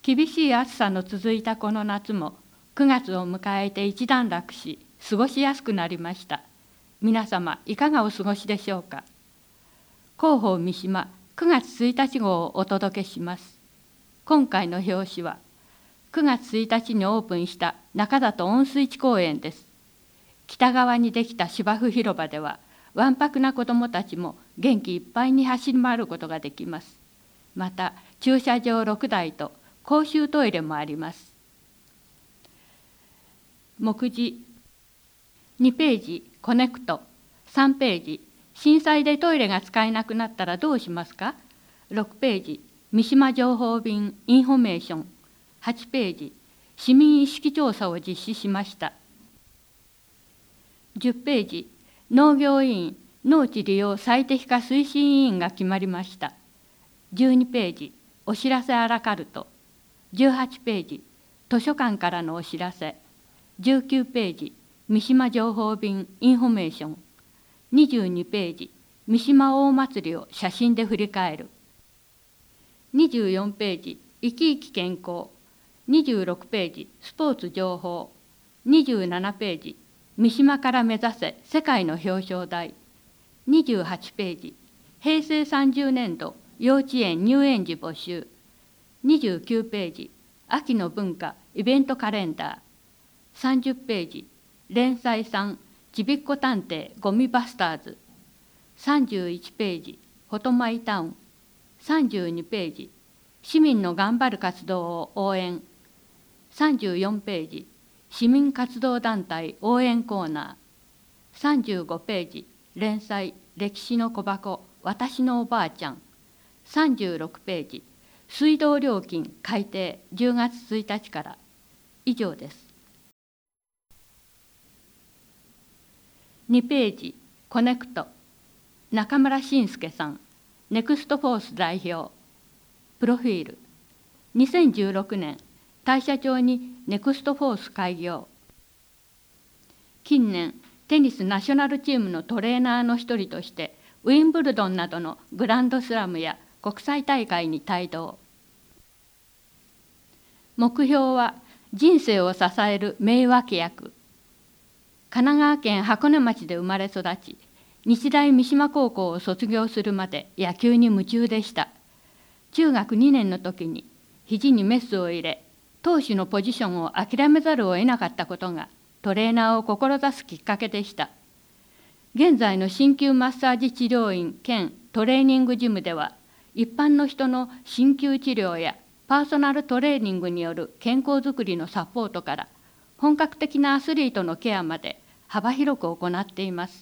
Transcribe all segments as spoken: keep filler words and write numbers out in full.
厳しい暑さの続いたこの夏もくがつを迎えて一段落し、過ごしやすくなりました。皆様いかがお過ごしでしょうか。広報三島くがつついたち号をお届けします。今回の表紙はくがつついたちにオープンした中里温水地公園です。北側にできた芝生広場では、わんぱくな子どもたちも元気いっぱいに走り回ることができます。また、駐車場ろくだいと公衆トイレもあります。目次にページ、コネクト。さんページ、震災でトイレが使えなくなったらどうしますか。ろくページ、三島情報便インフォメーション。はちページ、市民意識調査を実施しました。じゅっページ、農業委員農地利用最適化推進委員が決まりました。じゅうにページ、お知らせアラカルト。じゅうはちページ、図書館からのお知らせ。じゅうきゅうページ、三島情報便インフォメーション。にじゅうにページ、三島大祭りを写真で振り返る。にじゅうよんページ、生き生き健康。にじゅうろくページ、スポーツ情報。にじゅうななページ、三島から目指せ世界の表彰台。にじゅうはちページ、へいせいさんじゅうねんど幼稚園入園児募集。にじゅうきゅうページ、秋の文化イベントカレンダー。さんじゅっページ、連載さんちびっこ探偵ゴミバスターズ。さんじゅういちページ、フォトマイタウン。さんじゅうにページ、市民の頑張る活動を応援。さんじゅうよんページ、市民活動団体応援コーナー。さんじゅうごページ、連載歴史の小箱私のおばあちゃん。さんじゅうろくページ、水道料金改定じゅうがつついたちから。以上です。にページ、コネクト。中村信介さん、ネクストフォース代表。プロフィール。にせんじゅうろくねん、大社町にネクストフォース開業。近年、テニスナショナルチームのトレーナーの一人として、ウィンブルドンなどのグランドスラムや国際大会に帯同。目標は人生を支える名脇役。神奈川県箱根町で生まれ育ち、日大三島高校を卒業するまで野球に夢中でした。中学にねんの時に肘にメスを入れ、投手のポジションを諦めざるを得なかったことがトレーナーを志すきっかけでした。現在の鍼灸マッサージ治療院兼トレーニングジムでは、一般の人の鍼灸治療やパーソナルトレーニングによる健康づくりのサポートから本格的なアスリートのケアまで幅広く行っています。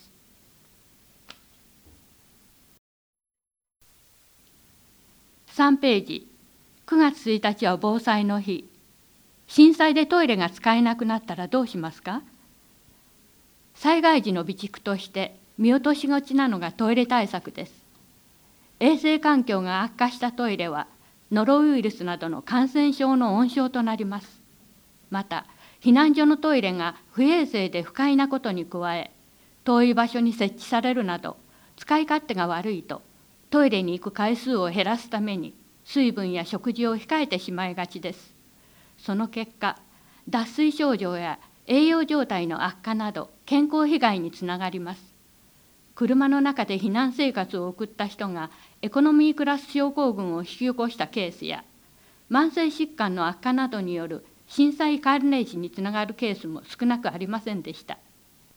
さんページ、くがつついたちは防災の日。震災でトイレが使えなくなったらどうしますか。災害時の備蓄として見落としがちなのがトイレ対策です。衛生環境が悪化したトイレはノロウイルスなどの感染症の温床となります。また、避難所のトイレが不衛生で不快なことに加え、遠い場所に設置されるなど使い勝手が悪いと、トイレに行く回数を減らすために水分や食事を控えてしまいがちです。その結果、脱水症状や栄養状態の悪化など健康被害につながります。車の中で避難生活を送った人がエコノミークラス症候群を引き起こしたケースや、慢性疾患の悪化などによる震災関連死につながるケースも少なくありませんでした。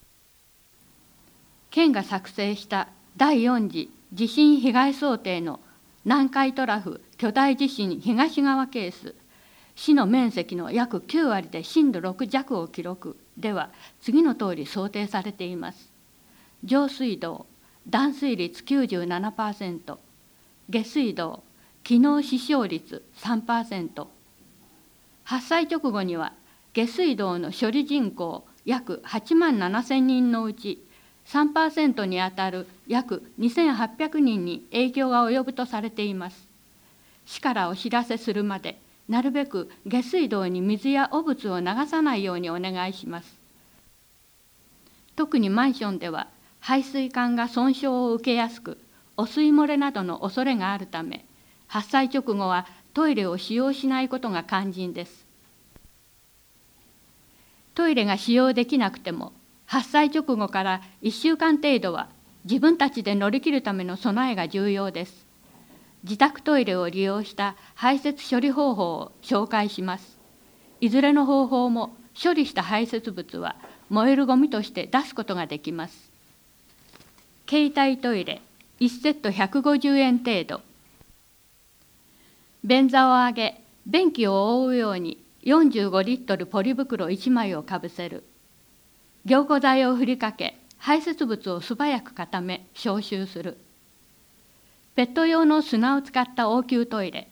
県が作成しただいよん次地震被害想定の南海トラフ巨大地震東側ケース、市の面積の約きゅうわりで震度ろくじゃくを記録では、次の通り想定されています。上水道、断水率 きゅうじゅうななパーセント、下水道、機能使用率 さんパーセント。発災直後には下水道の処理人口約はちまんななせんにんのうち さんパーセント にあたる約にせんはっぴゃくにんに影響が及ぶとされています。市からお知らせするまで、なるべく下水道に水や汚物を流さないようにお願いします。特にマンションでは排水管が損傷を受けやすく、汚水漏れなどの恐れがあるため、発災直後はトイレを使用しないことが肝心です。トイレが使用できなくても、発災直後からいっしゅうかん程度は自分たちで乗り切るための備えが重要です。自宅トイレを利用した排泄処理方法を紹介します。いずれの方法も処理した排泄物は燃えるゴミとして出すことができます。携帯トイレいちセットひゃくごじゅうえん程度。便座を上げ、便器を覆うようによんじゅうごリットルポリ袋いちまいをかぶせる。凝固剤を振りかけ、排泄物を素早く固め、消臭する。ペット用の砂を使った応急トイレ。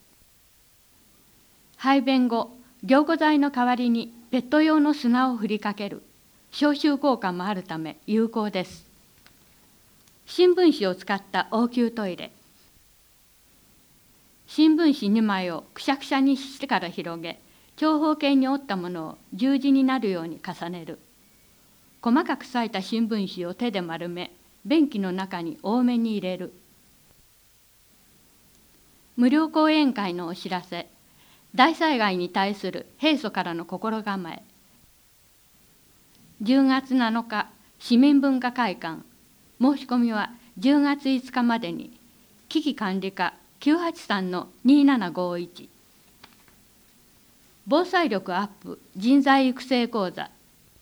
排便後、凝固剤の代わりにペット用の砂を振りかける。消臭効果もあるため有効です。新聞紙を使った応急トイレ。新聞紙にまいをくしゃくしゃにしてから広げ、長方形に折ったものを十字になるように重ねる。細かく裂いた新聞紙を手で丸め、便器の中に多めに入れる。無料講演会のお知らせ。大災害に対する平素からの心構え。じゅうがつなのか、市民文化会館。申し込みはじゅうがついつかまでに。危機管理課きゅうはちさんのにななごいち。防災力アップ人材育成講座。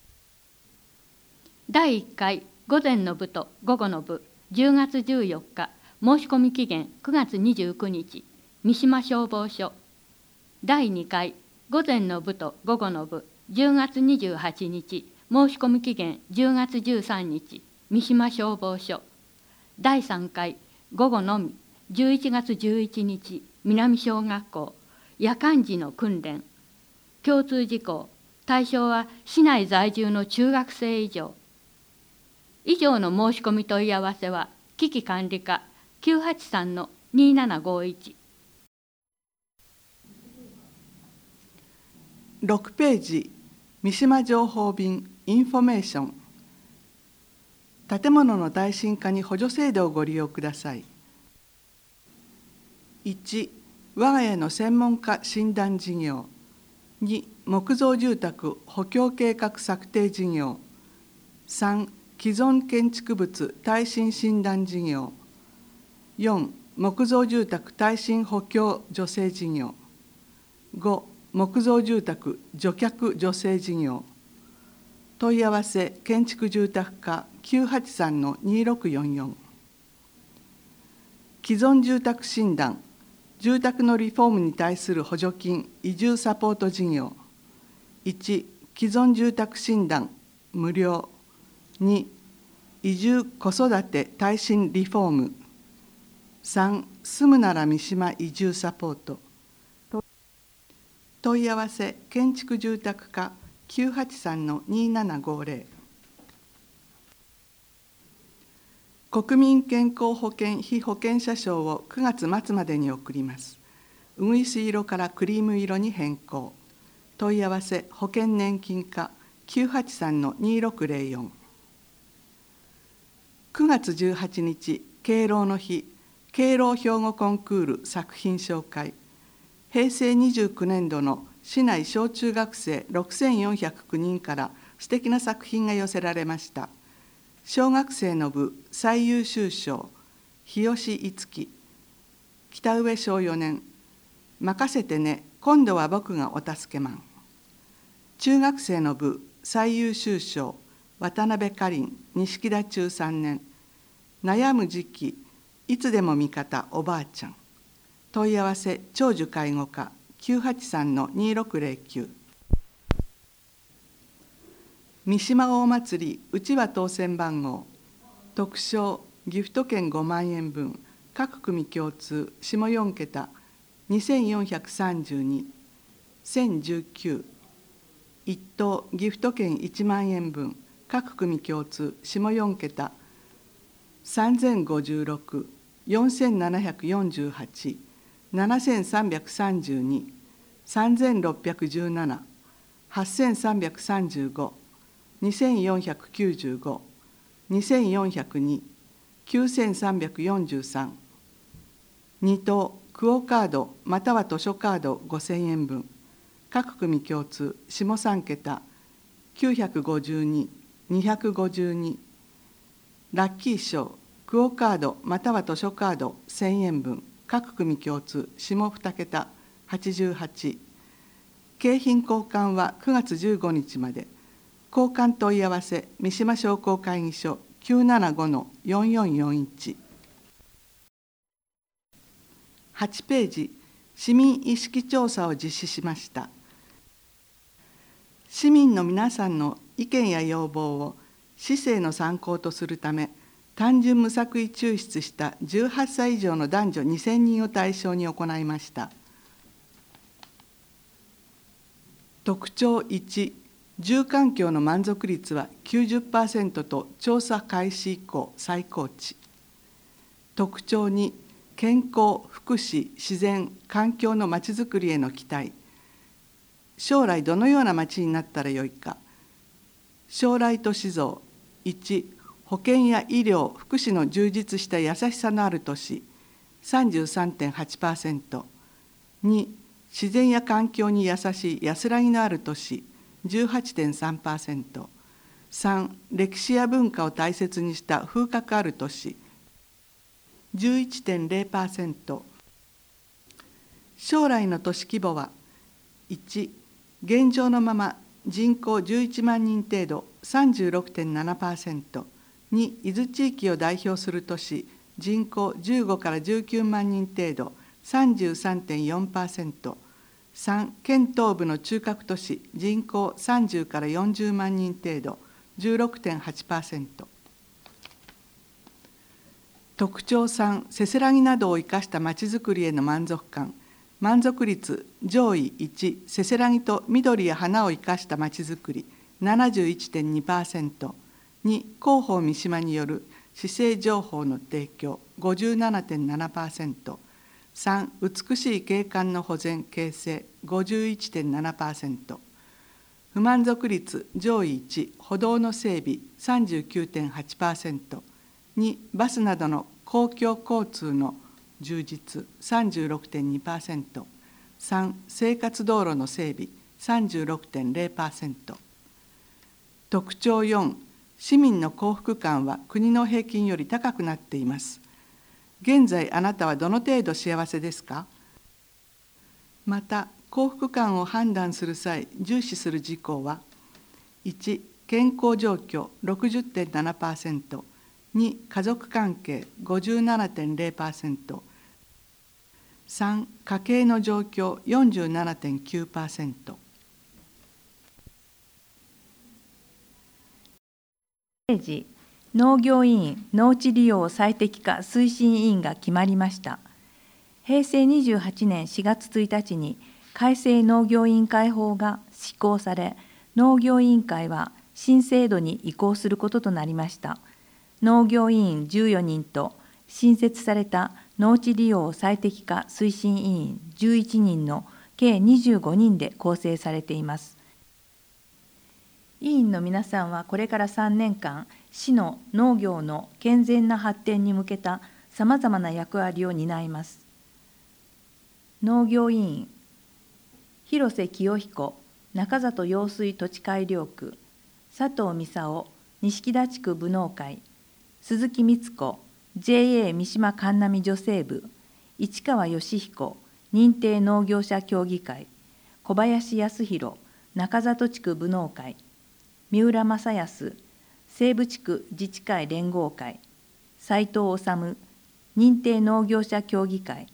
だいいっかい午前の部と午後の部、じゅうがつじゅうよっか、申し込み期限くがつにじゅうくにち、三島消防署。だいにかい午前の部と午後の部、じゅうがつにじゅうはちにち、申し込み期限じゅうがつじゅうさんにち、三島消防署。だいさんかい午後のみ、じゅういちがつじゅういちにち、南小学校、夜間時の訓練。共通事項、対象は市内在住の中学生以上。以上の申し込み問い合わせは、危機管理課きゅうはちさんのにななごいち。 ろくページ、三島情報便インフォメーション。建物の耐震化に補助制度をご利用ください。いち、我が家の専門家診断事業。に、木造住宅補強計画策定事業。さん、既存建築物耐震診断事業。よん、木造住宅耐震補強助成事業。ご、木造住宅除却助成事業。問い合わせ建築住宅課きゅうはちさんのにろくよんよん。既存住宅診断、住宅のリフォームに対する補助金移住サポート事業。いち、既存住宅診断無料。に、移住子育て耐震リフォーム。さん、住むなら三島移住サポート。問い合わせ建築住宅課きゅうはちさんのにななごぜろ。国民健康保険被保険者証をくがつまつまでに送ります。うぐいす色からクリーム色に変更。問い合わせ保険年金課きゅうはちさんのにろくぜろよん。くがつじゅうはちにち、敬老の日、敬老兵庫コンクール作品紹介。へいせいにじゅうきゅうねんどの市内小中学生ろくせんよんひゃくきゅうにんから素敵な作品が寄せられました。小学生の部最優秀賞、日吉いつき。北上小よねん、任せてね、今度は僕がお助けマン。中学生の部最優秀賞、渡辺かりん、錦田中さんねん。悩む時期、いつでも味方おばあちゃん。問い合わせ長寿介護課きゅうはちさんのにろくぜろきゅう。三島大祭りうちわ当選番号。特賞ギフト券ごまんえんぶん、各組共通下よんけたにせんよんひゃくさんじゅうに、せんじゅうきゅう。一等ギフト券いちまんえんぶん、各組共通下よんけたさんぜんごじゅうろく、よんせんななひゃくよんじゅうはち、ななせんさんびゃくさんじゅうに、さんぜんろっぴゃくじゅうなな、はっせんさんびゃくさんじゅうご、にせんよんひゃくきゅうじゅうご、にせんよんひゃくに、きゅうせんさんびゃくよんじゅうさん。に等クオカードまたは図書カードごせんえんぶん、各組共通下さん桁きゅうひゃくごじゅうに、にひゃくごじゅうに。ラッキー賞クオカードまたは図書カードせんえんぶん、各組共通下に桁はちじゅうはち。景品交換はくがつじゅうごにちまで。交換問い合わせ三島商工会議所 きゅうななごのよんよんよんいち。はちページ、市民意識調査を実施しました。市民の皆さんの意見や要望を市政の参考とするため、単純無作為抽出したじゅうはっさい以上の男女にせんにんを対象に行いました。特徴いち、住環境の満足率は きゅうじゅっパーセント と調査開始以降最高値。特徴に、健康、福祉、自然、環境のまちづくりへの期待。将来どのようなまちになったらよいか。将来都市像。いち、保健や医療、福祉の充実した優しさのある都市 さんじゅうさんてんはちパーセント。に、自然や環境に優しい安らぎのある都市 じゅうはちてんさんパーセント。さん、歴史や文化を大切にした風格ある都市 じゅういちてんゼロパーセント。将来の都市規模は、いち、現状のまま人口じゅういちまんにん程度 さんじゅうろくてんななパーセント。に、伊豆地域を代表する都市人口じゅうごからじゅうきゅうまんにん程度 さんじゅうさんてんよんパーセント。さん、県東部の中核都市人口さんじゅうからよんじゅうまんにん程度 じゅうろくてんはちパーセント。特徴さん、せせらぎなどを生かしたまちづくりへの満足感。満足率上位いち、せせらぎと緑や花を生かしたまちづくり ななじゅういってんにパーセント。に、広報三島による市政情報の提供 ごじゅうななてんななパーセント。さん、美しい景観の保全形成 ごじゅういってんななパーセント。不満足率上位いち、歩道の整備 さんじゅうきゅうてんはちパーセント。に、バスなどの公共交通の充実 さんじゅうろくてんにパーセント。さん、生活道路の整備 さんじゅうろくてんゼロパーセント。特徴よん、市民の幸福感は国の平均より高くなっています。現在あなたはどの程度幸せですか？また、幸福感を判断する際、重視する事項は、いち、健康状況 ろくじゅってんななパーセント。に、家族関係 ごじゅうななてんゼロパーセント。さん、家計の状況 よんじゅうななてんきゅうパーセント。 ページ、農業委員農地利用最適化推進委員が決まりました。へいせいにじゅうはちねんしがつついたちに改正農業委員会法が施行され、農業委員会は新制度に移行することとなりました。農業委員じゅうよにんと新設された農地利用最適化推進委員じゅういちにんの計にじゅうごにんで構成されています。委員の皆さんはこれからさんねんかん、市の農業の健全な発展に向けたさまざまな役割を担います。農業委員、広瀬清彦、中里用水土地改良区、佐藤美沙夫、錦田地区部農会、鈴木光子、ジェーエー 三島神波女性部、市川義彦、認定農業者協議会、小林康弘、中里地区部農会、三浦正康、西部地区自治会連合会、斉藤治、認定農業者協議会、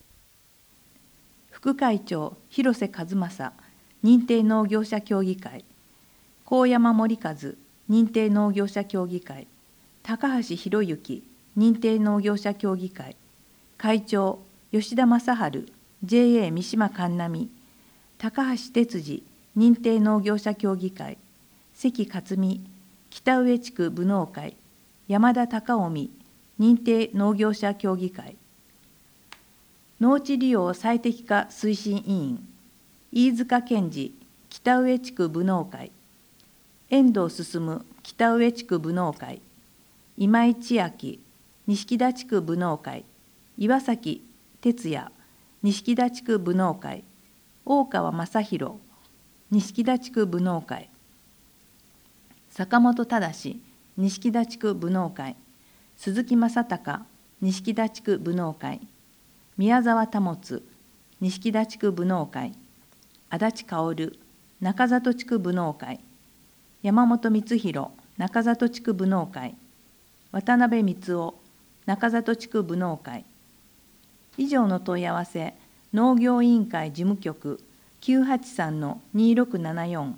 副会長広瀬和正、認定農業者協議会、高山森和、認定農業者協議会、高橋博之、認定農業者協議会、会長吉田正治、ジェーエー 三島神波、高橋哲司、認定農業者協議会、関克美、北上地区部農会、山田隆臣、認定農業者協議会、農地利用最適化推進委員、飯塚健二、北上地区部農会、遠藤進、北上地区部農会、今井千秋、錦田地区部農会、岩崎哲也、 錦立区武農会、大川正弘、錦立区武農会、坂本忠、錦立区武農会、鈴木正隆、錦立区武農会、宮沢保、錦立区武農会、足立薫、中里地区武農会、山本光弘、中里地区武農会、渡辺光雄、中里地区武農会。以上の問い合わせ、農業委員会事務局 きゅうはちさんのにろくななよん。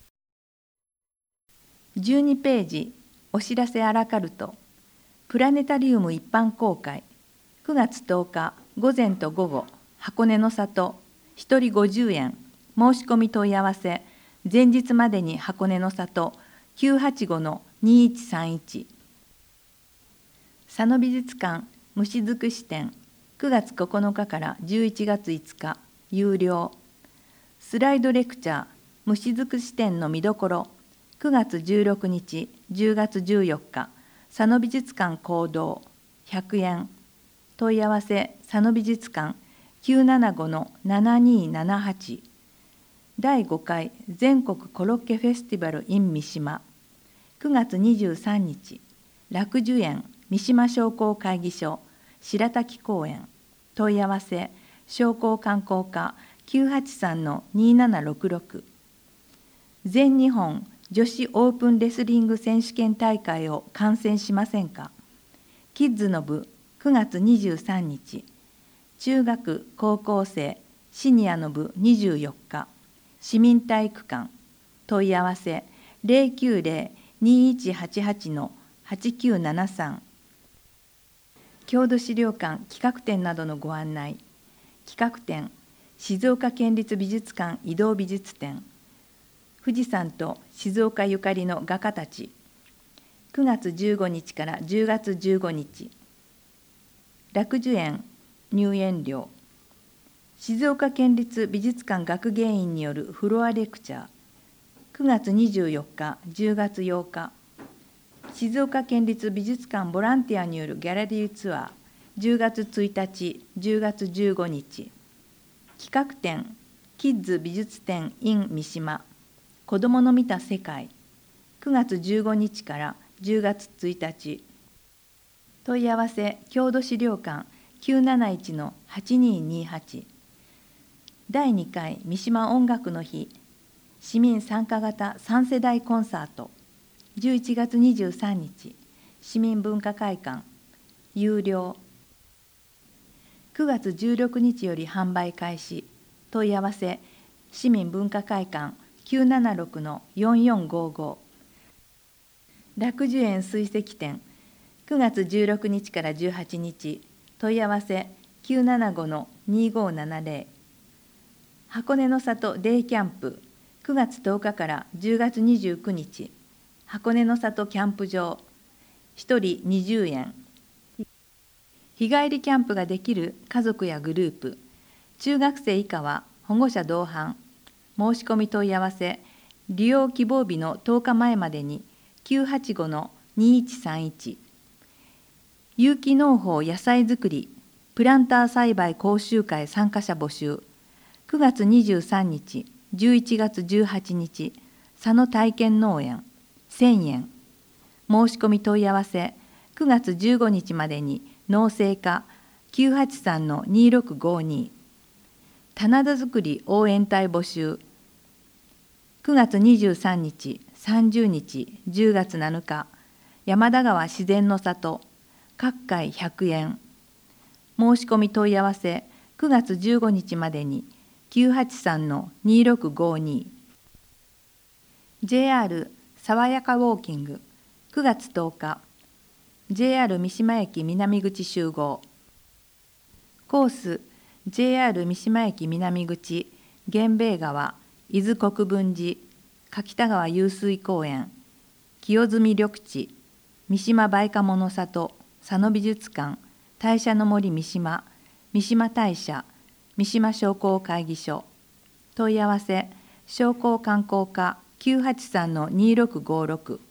じゅうにページ、お知らせアラカルト、プラネタリウム一般公開、くがつとおか午前と午後、箱根の里、ひとりごじゅうえん、申し込み問い合わせ、前日までに箱根の里、きゅうはちごのにいちさんいち。佐野美術館虫尽くし展、くがつここのかからじゅういちがついつか、有料。スライドレクチャー、虫尽くし展の見どころ、くがつじゅうろくにち、じゅうがつじゅうよっか、佐野美術館講堂、ひゃくえん。問い合わせ、佐野美術館きゅうななごのななにななはち。だいごかい全国コロッケフェスティバル in 三島、くがつにじゅうさんにち、楽寿園三島商工会議所白滝公園。問い合わせ、商工観光課きゅうはちさんのにななろくろく。全日本女子オープンレスリング選手権大会を観戦しませんか。キッズの部くがつにじゅうさんにち、中学高校生シニアの部にじゅうよっか、市民体育館。問い合わせ、ゼロきゅうゼロ にいちはちはちのはちきゅうななさん。郷土資料館企画展などのご案内。企画展、静岡県立美術館移動美術展、富士山と静岡ゆかりの画家たち、くがつじゅうごにちからじゅうがつじゅうごにち。楽寿園入園料。静岡県立美術館学芸員によるフロアレクチャー、くがつにじゅうよっか、じゅうがつようか。静岡県立美術館ボランティアによるギャラリーツアー、じゅうがつついたち、じゅうがつじゅうごにち。企画展、キッズ美術展 in 三島、子どもの見た世界、くがつじゅうごにちからじゅうがつついたち。問い合わせ、郷土資料館きゅうなないちのはちににはち。だいにかい三島音楽の日、市民参加型さんせだいコンサート、じゅういちがつにじゅうさんにち、市民文化会館、有料。くがつじゅうろくにちより販売開始。問い合わせ、市民文化会館きゅうななろくのよんよんごご。楽寿園水石展、くがつじゅうろくにちからじゅうはちにち。問い合わせ、きゅうななごのにごななゼロ。箱根の里デイキャンプ、くがつとおかからじゅうがつにじゅうくにち。箱根の里キャンプ場、ひとりにじゅうえん。日帰りキャンプができる家族やグループ、中学生以下は保護者同伴。申し込み問い合わせ、利用希望日のとおかまえまでにきゅうはちごのにいちさんいち。有機農法野菜作りプランター栽培講習会参加者募集、くがつにじゅうさんにち、じゅういちがつじゅうはちにち、佐野体験農園、せんえん。申し込み問い合わせ、くがつじゅうごにちまでに農政課きゅうはちさんのにろくごに。棚田作り応援隊募集、くがつにじゅうさんにち、さんじゅうにち、じゅうがつなのか、山田川自然の里、各回ひゃくえん。申し込み問い合わせ、くがつじゅうごにちまでにきゅうはちさんのにろくごに。ジェイアール 爽やかウォーキング、くがつとおか、ジェイアール 三島駅南口集合。コース、ジェイアール 三島駅南口、源兵衛川、伊豆国分寺、柿田川湧水公園、清澄緑地、三島梅花物里、佐野美術館、大社の森三島、三島大社、三島商工会議所。問い合わせ、商工観光課きゅうはちさんのにろくごろく。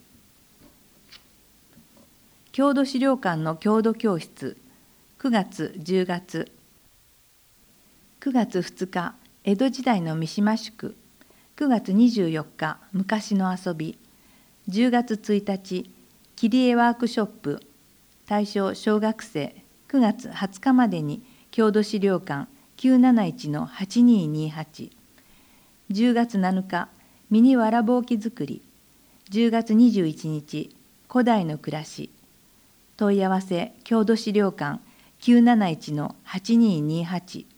郷土資料館の郷土教室、くがつ、じゅうがつ。 くがつふつか、江戸時代の三島宿。くがつにじゅうよっか、昔の遊び。じゅうがつついたち、切り絵ワークショップ。対象小学生。くがつはつかまでに郷土資料館きゅうなないちのはちにーにーはち。じゅうがつなのか、ミニわらぼうき作り。じゅうがつにじゅういちにち、古代の暮らし。問い合わせ郷土資料館きゅうなないちのはちにーにーはち。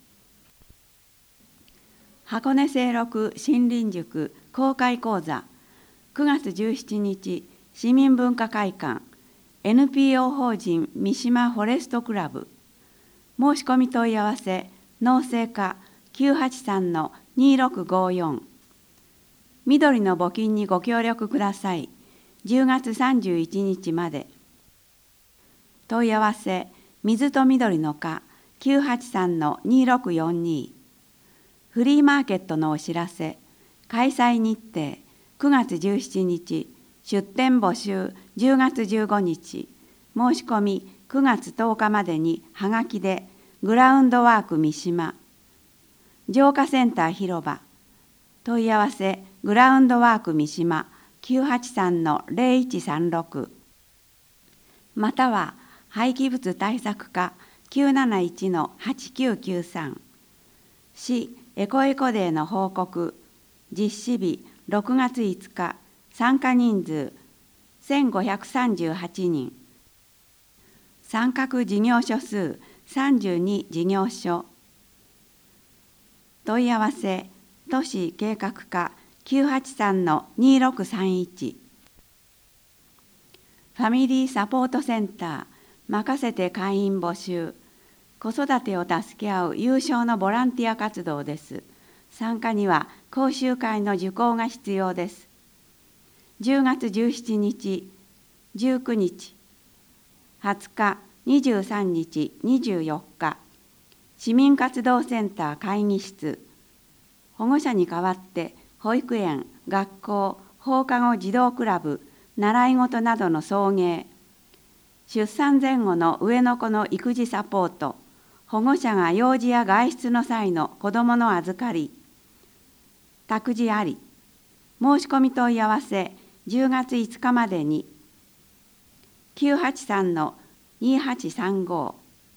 箱根清六森林塾公開講座くがつじゅうしちにち市民文化会館 エヌピーオー 法人三島フォレストクラブ。申し込み問い合わせ農政課 きゅうはちさんのにーろくごーよん。緑の募金にご協力ください。じゅうがつさんじゅういちにちまで。問い合わせ水と緑の課 きゅうはちさんのにーろくよんに。フリーマーケットのお知らせ、開催日程、くがつじゅうしちにち、出店募集じゅうがつじゅうごにち、申し込みくがつとおかまでにはがきで、グラウンドワーク三島、浄化センター広場、問い合わせグラウンドワーク三島 きゅうはちさんのぜろいちさんろく、または廃棄物対策課 きゅうなないちのはちきゅうきゅうさん。市エコエコデーの報告、実施日ろくがついつか、参加人数せんごひゃくさんじゅうはちにん、参画事業所数さんじゅうに事業所。問い合わせ都市計画課 きゅうはちさんのにーろくさんいち。ファミリーサポートセンター任せて会員募集。子育てを助け合う有償のボランティア活動です。参加には講習会の受講が必要です。じゅうがつじゅうしちにち、じゅうくにち、はつか、にじゅうさんにち、にじゅうよっか、市民活動センター会議室。保護者に代わって保育園、学校、放課後児童クラブ、習い事などの送迎、出産前後の上の子の育児サポート、保護者が幼児や外出の際の子どもの預かり、託児あり。申し込み問い合わせじゅうがついつかまでにきゅうはちさんのにーはちさんご。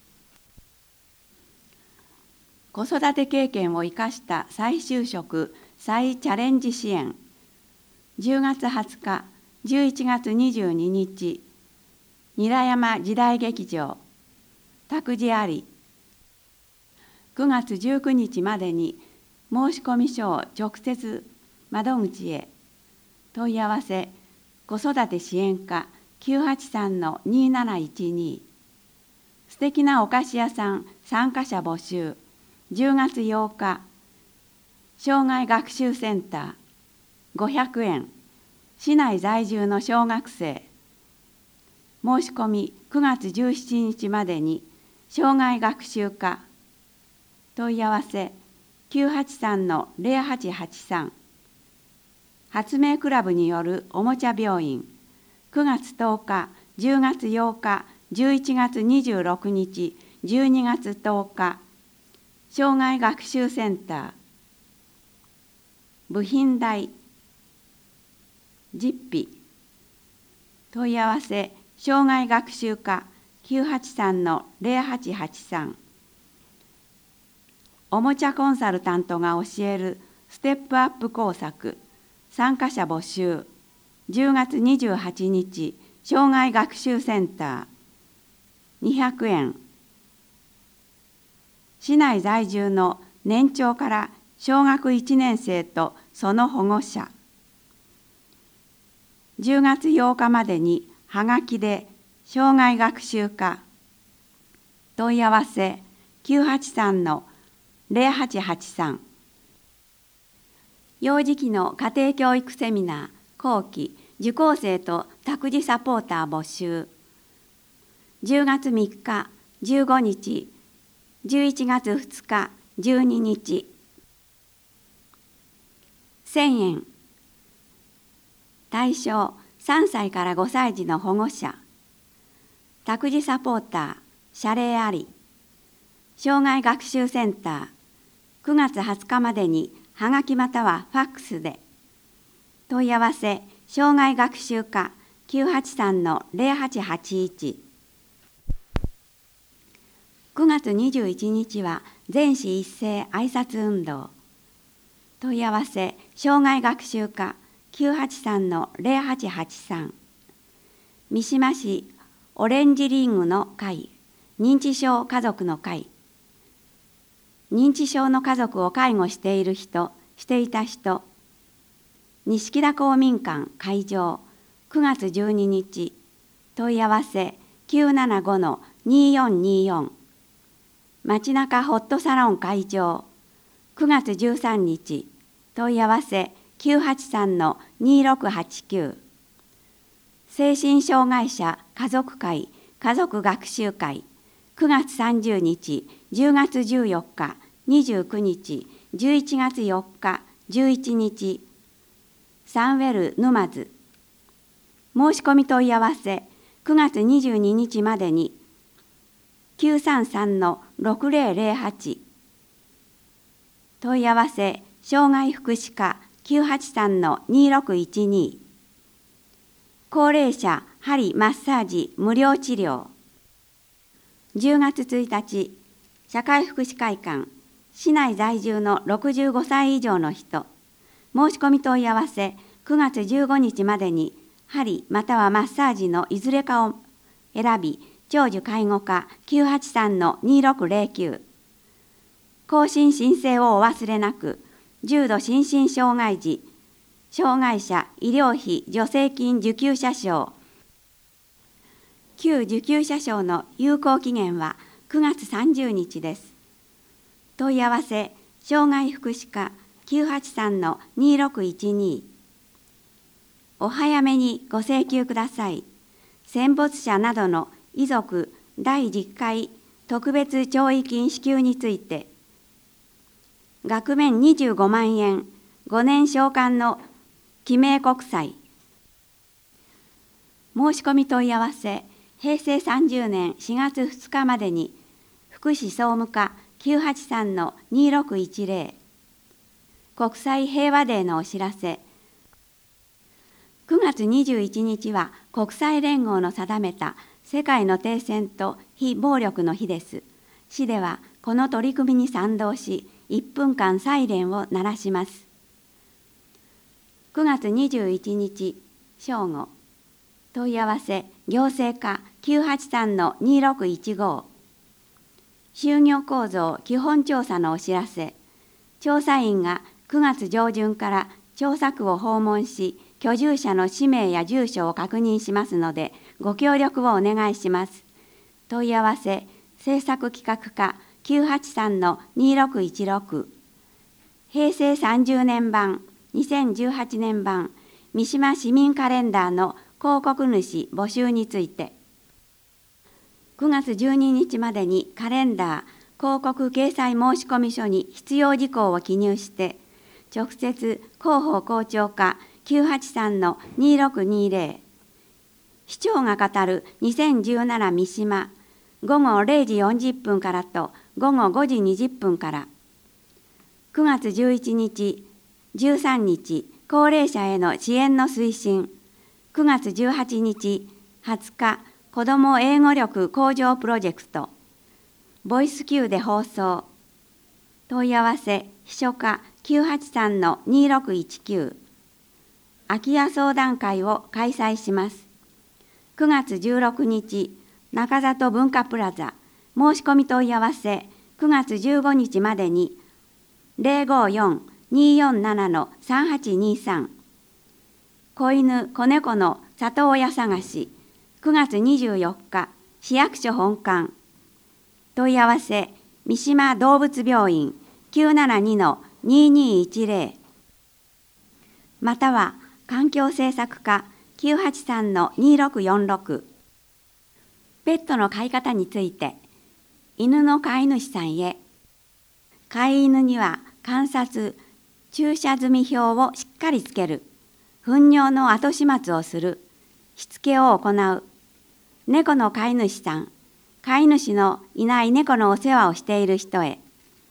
子育て経験を生かした再就職・再チャレンジ支援。じゅうがつはつか、じゅういちがつにじゅうににち、韮山時代劇場、託児あり。くがつじゅうくにちまでに申込書を直接窓口へ。問い合わせ子育て支援課 きゅうはちさんのにーなないちに。素敵なお菓子屋さん参加者募集。じゅうがつようか、障害学習センターごひゃくえん。市内在住の小学生。申し込みくがつじゅうしちにちまでに障害学習課。問い合わせきゅうはちさんのぜろはちはちさん。発明クラブによるおもちゃ病院。くがつとおか、じゅうがつようか、じゅういちがつにじゅうろくにち、じゅうにがつとおか。障害学習センター。部品代。実費。問い合わせ障害学習課 きゅうはちさんのぜろはちはちさん。おもちゃコンサルタントが教えるステップアップ工作。参加者募集。じゅうがつにじゅうはちにち、障害学習センターにひゃくえん。市内在住の年長から小学いちねんせいとその保護者。じゅうがつようかまでにはがきで障害学習課。問い合わせきゅうはちさんのぜろはちはちさん。幼児期の家庭教育セミナー後期受講生と託児サポーター募集。じゅうがつみっか、じゅうごにち、じゅういちがつふつか、じゅうににち。せんえん。対象さんさいからごさい児の保護者。託児サポーター、謝礼あり。障害学習センター、 くがつはつかまでにはがきまたはファックスで。問い合わせ障害学習課 きゅうはちさんのゼロはちはちいち。くがつにじゅういちにちは全市一斉挨拶運動。問い合わせ障害学習課 きゅうはちさんのゼロはちはちさん。三島市オレンジリングの会、認知症家族の会。認知症の家族を介護している人、していた人。錦田公民館会場くがつじゅうににち。問い合わせきゅうななごのによんによん。街中ホットサロン会場くがつじゅうさんにち。問い合わせきゅうはちさんのにろくはちきゅう。精神障害者家族会家族学習会くがつさんじゅうにち、じゅうがつじゅうよっか、にじゅうくにち、じゅういちがつよっか、じゅういちにち。サンウェル沼津。申し込み問い合わせくがつにじゅうににちまでにきゅうさんさんのろくゼロゼロはち。問い合わせ障害福祉課きゅうはちさんのにろくいちに。高齢者鍼マッサージ無料治療。じゅうがつついたち、社会福祉会館、市内在住のろくじゅうごさい以上の人、申し込み問い合わせくがつじゅうごにちまでに、鍼またはマッサージのいずれかを選び、長寿介護課きゅうはちさんのにろくゼロきゅう。更新申請をお忘れなく、重度心身障害児、障害者医療費助成金受給者証。旧受給者証の有効期限はくがつさんじゅうにちです。問い合わせ障害福祉課きゅうはちさんのにろくいちに。お早めにご請求ください。戦没者などの遺族だいじゅっかい特別弔慰金支給について、額面にじゅうごまんえん、ごねん償還の記名国債。申し込み問い合わせ、へいせいさんじゅうねんしがつふつかまでに、福祉総務課きゅうはちさんのにろくいちゼロ。国際平和デーのお知らせ。くがつにじゅういちにちは国際連合の定めた世界の停戦と非暴力の日です。市ではこの取り組みに賛同し、いっぷんかんサイレンを鳴らします。くがつにじゅういちにち正午。問い合わせ行政課きゅうはちさんのにろくいちご。就業構造基本調査のお知らせ。調査員がくがつじょうじゅんから調査区を訪問し、居住者の氏名や住所を確認しますので、ご協力をお願いします。問い合わせ政策企画課きゅうはちさんのにろくいちろく。へいせいさんじゅうねん版、にせんじゅうはちねん版、三島市民カレンダーの広告主募集について、くがつじゅうににちまでにカレンダー広告掲載申込書に必要事項を記入して、直接広報広聴課きゅうはちさんのにろくにゼロ。市長が語るにせんじゅうなな三島、ごごれいじよんじゅっぷんからとごごごじにじゅっぷんから。くがつじゅういちにち、じゅうさんにち、高齢者への支援の推進。くがつじゅうはちにち、はつか、子ども英語力向上プロジェクト。ボイス Q で放送。問い合わせ、秘書課きゅうはちさんのにろくいちきゅう。空き家相談会を開催します。くがつじゅうろくにち、中里文化プラザ。申し込み問い合わせ、くがつじゅうごにちまでに、ゼロごよん によんなな さんはちにさん。子犬子猫の里親探し、くがつにじゅうよっか、市役所本館。問い合わせ、三島動物病院 きゅうななにのににいちゼロ。または、環境政策課きゅうはちさんのにろくよんろく。ペットの飼い方について、犬の飼い主さんへ。飼い犬には観察、注射済み表をしっかりつける。糞尿の後始末をする。しつけを行う。猫の飼い主さん、飼い主のいない猫のお世話をしている人へ。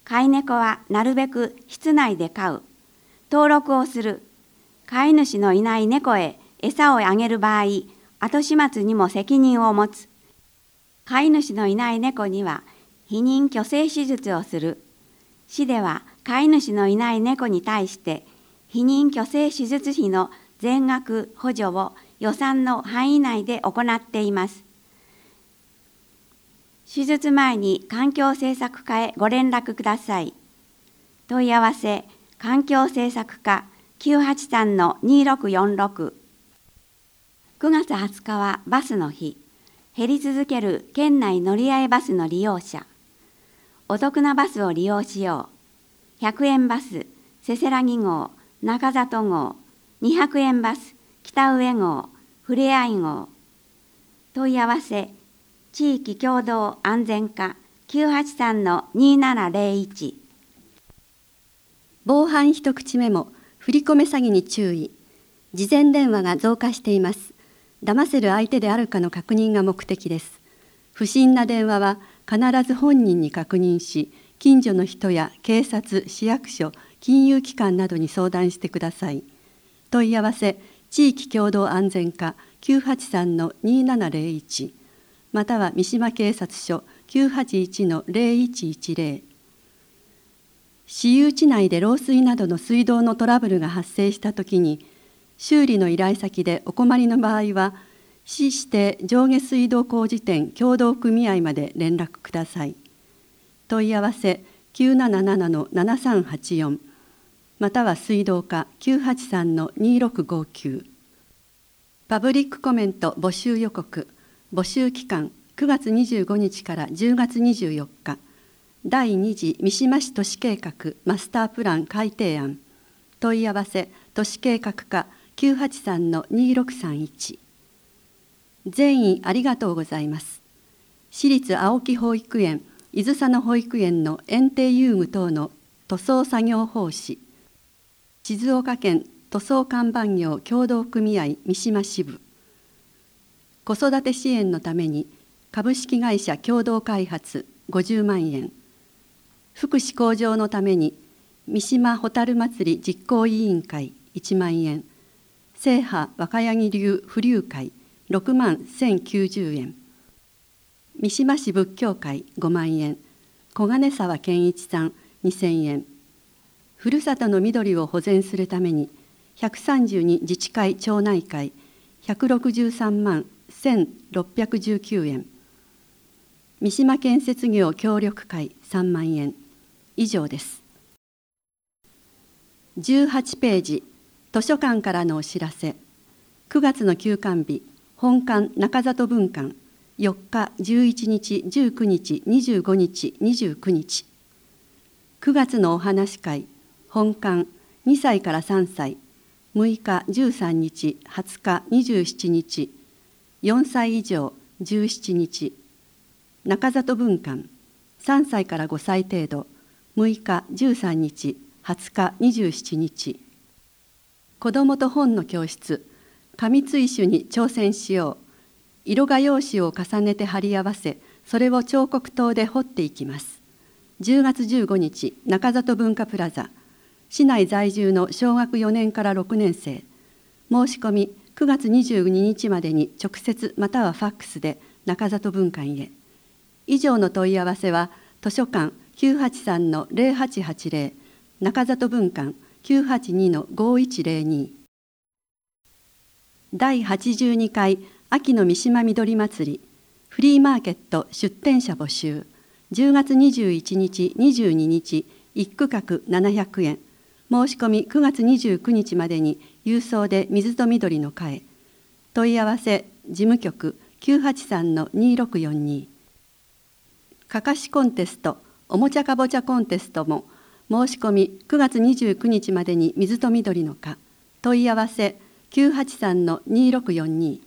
飼い猫はなるべく室内で飼う。登録をする。飼い主のいない猫へ餌をあげる場合、後始末にも責任を持つ。飼い主のいない猫には避妊去勢手術をする。市では飼い主のいない猫に対して避妊去勢手術費の全額補助を予算の範囲内で行っています。手術前に環境政策課へご連絡ください。問い合わせ、環境政策課 きゅうはちさんのにろくよんろく。くがつはつかはバスの日。減り続ける県内乗り合いバスの利用者。お得なバスを利用しよう。ひゃくえんバス、せせらぎ号、中里号、にひゃくえんバス、北上号、ふれあい号。問い合わせ、地域共同安全課 きゅうはちさんのにななぜろいち。 防犯一口メモ、振り込め詐欺に注意。事前電話が増加しています。騙せる相手であるかの確認が目的です。不審な電話は必ず本人に確認し、近所の人や警察、市役所、金融機関などに相談してください。問い合わせ、地域共同安全課 きゅうはちさんのにななぜろいち、または三島警察署 きゅうはちいちのぜろいちいちぜろ。私有地内で漏水などの水道のトラブルが発生したときに、修理の依頼先でお困りの場合は、市指定上下水道工事店協同組合まで連絡ください。問い合わせ きゅうななななのななさんはちよん、または水道課 きゅうはちさんのにろくごきゅう。パブリックコメント募集予告。募集期間くがつにじゅうごにちからじゅうがつにじゅうよっか。だいに次三島市都市計画マスタープラン改定案。問い合わせ都市計画課 きゅうはちさんのにろくさんいち。全員ありがとうございます。市立青木保育園、伊豆佐野保育園の園庭遊具等の塗装作業奉仕。静岡県塗装看板業協同組合三島支部。子育て支援のために株式会社共同開発ごじゅうまんえん。福祉向上のために三島ホタル祭り実行委員会いちまんえん。聖波若柳流浮流会ろくまんせんきゅうじゅうえん。三島市仏教会ごまんえん。小金沢健一さんにせんえん。ふるさとの緑を保全するためにひゃくさんじゅうに自治会町内会ひゃくろくじゅうさんまんせんろっぴゃくじゅうきゅうえん。三島建設業協力会さんまんえん。以上です。じゅうはちページ、図書館からのお知らせ。くがつの休館日、本館中里分館、よっか、じゅういちにち、じゅうくにち、にじゅうごにち、にじゅうくにち。くがつのお話会、本館にさいからさんさい、むいか、じゅうさんにち、はつか、にじゅうしちにち、よんさい以上、じゅうしちにち。中里分館、さんさいからごさい程度、むいか、じゅうさんにち、はつか、にじゅうしちにち。子どもと本の教室、紙追種に挑戦しよう。色画用紙を重ねて貼り合わせ、それを彫刻刀で彫っていきます。じゅうがつじゅうごにち、中里文化プラザ。市内在住の小学よねんからろくねんせい。申し込みくがつにじゅうににちまでに直接またはファックスで中里文館へ。以上の問い合わせは図書館 きゅうはちさんのぜろはちはちぜろ、中里文館 きゅうはちにのごいちぜろに。だいはちじゅうにかい秋の三島みどり祭りフリーマーケット出店者募集。じゅうがつにじゅういちにち、にじゅうににち、いっくかくななひゃくえん。申し込みくがつにじゅうくにちまでに郵送で水と緑の会。問い合わせ事務局 きゅうはちさんのにろくよんに。かかしコンテスト、おもちゃかぼちゃコンテストも申し込みくがつにじゅうくにちまでに水と緑の課。問い合わせきゅうはちさんのにろくよんに。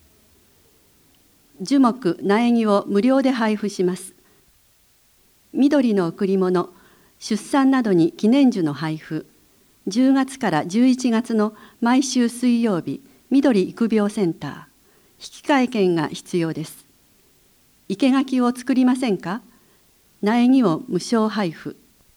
樹木苗木を無料で配布します。緑の贈り物、出産などに記念樹の配布。じゅうがつからじゅういちがつの毎週水曜日、緑育苗センター。引換券が必要です。生垣を作りませんか？苗木を無償配布。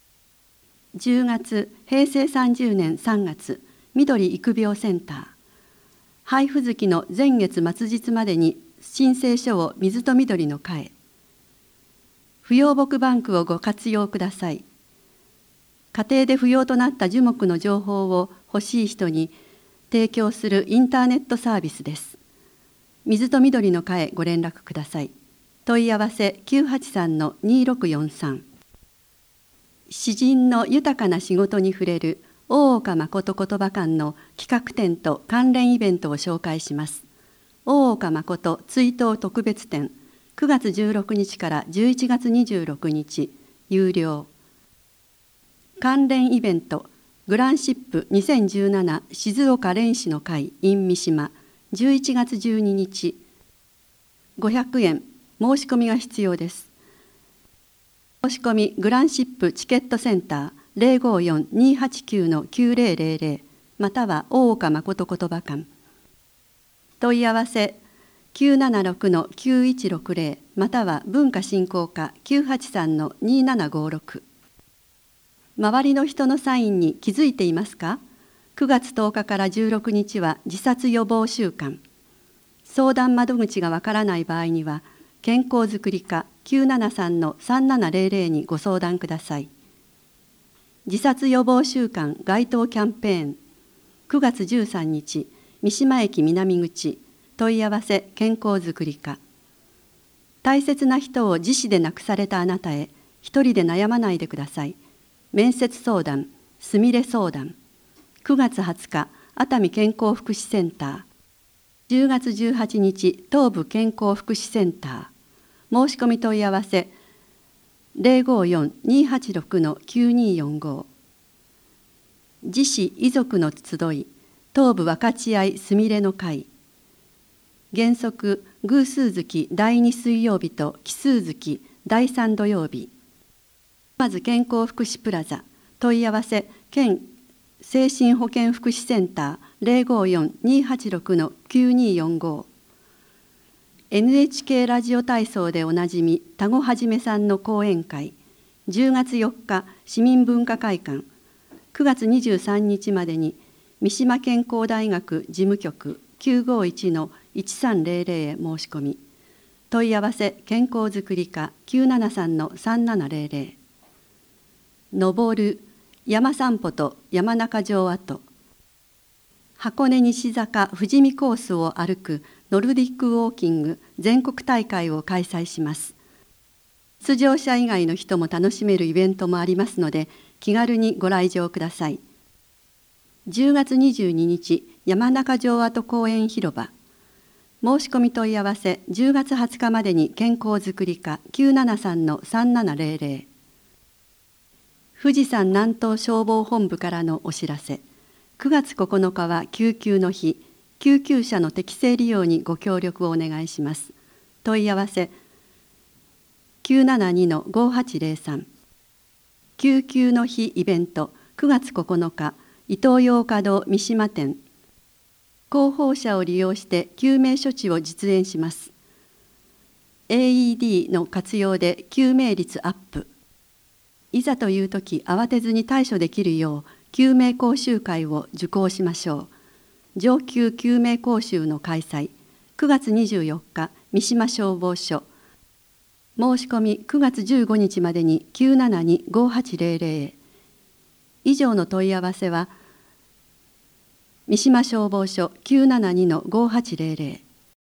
じゅうがつ、へいせいさんじゅうねんさんがつ、緑育苗センター。配布月の前月末日までに申請書を水と緑の会へ。不要木バンクをご活用ください。家庭で不要となった樹木の情報を欲しい人に提供するインターネットサービスです。水と緑の会へご連絡ください。問い合わせ きゅうはちさんのにろくよんさん。詩人の豊かな仕事に触れる大岡誠言葉館の企画展と関連イベントを紹介します。大岡誠追悼特別展、くがつじゅうろくにちからじゅういちがつにじゅうろくにち、有料。関連イベント、グランシップにせんじゅうなな静岡蓮師の会 in 三島、じゅういちがつじゅうににち、ごひゃくえん、申し込みが必要です。申し込みグランシップチケットセンター ゼロごよん にーはちきゅう のきゅうぜろぜろぜろ または大岡誠言葉館。問い合わせ きゅうななろくのきゅういちろくぜろ または文化振興課 きゅうはちさんのにーななごろく。周りの人のサインに気づいていますか？くがつとおかからじゅうろくにちは自殺予防週間。相談窓口がわからない場合には健康づくり課 きゅうななさんのさんななぜろぜろ にご相談ください。自殺予防週間街頭キャンペーン、くがつじゅうさんにち、三島駅南口、問い合わせ健康づくり課。大切な人を自死で亡くされたあなたへ、一人で悩まないでください。面接相談、すみれ相談。くがつはつか、熱海健康福祉センター。じゅうがつじゅうはちにち、東部健康福祉センター。申し込み問い合わせゼロごよん にーはちろくのきゅうにーよんご。自死遺族の集い、東部分かち合いすみれの会。原則偶数月だいに水曜日と奇数月だいさん土曜日。まず健康福祉プラザ、問い合わせ県精神保健福祉センター ゼロごよん にーはちろくのきゅうにーよんご。エヌエイチケー ラジオ体操でおなじみ田子はじめさんの講演会、じゅうがつよっか市民文化会館、くがつにじゅうさんにちまでに三島健康大学事務局 きゅうごいちのいちさんぜろぜろ へ申し込み。問い合わせ健康づくり課 きゅうななさんのさんななぜろぜろ。登る山散歩と山中城跡。箱根西坂富士見コースを歩くノルディックウォーキング全国大会を開催します。出場者以外の人も楽しめるイベントもありますので、気軽にご来場ください。じゅうがつにじゅうににち、山中城跡公園広場。申し込み問い合わせじゅうがつはつかまでに健康づくり課 きゅうななさんのさんななぜろぜろ。富士山南東消防本部からのお知らせ。くがつここのかは救急の日、救急車の適正利用にご協力をお願いします。問い合わせきゅうななにのごはちぜろさん。救急の日イベントくがつここのか、イトーヨーカドー三島店。広報車を利用して救命処置を実演します。エーイーディー の活用で救命率アップ。いざという時慌てずに対処できるよう救命講習会を受講しましょう。上級救命講習の開催、くがつにじゅうよっか三島消防署。申し込みくがつじゅうごにちまでに きゅうななにごはちぜろぜろ へ。以上の問い合わせは三島消防署 きゅうななにのごはちぜろぜろ。